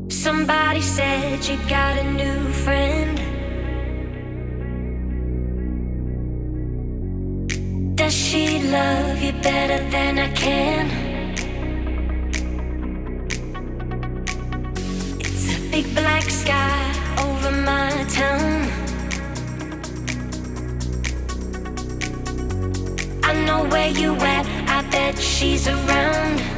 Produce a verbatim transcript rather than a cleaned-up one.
Somebody said you got a new friend. Does she love you better than I can? It's a big black sky over my town. I know where you at, I bet she's around.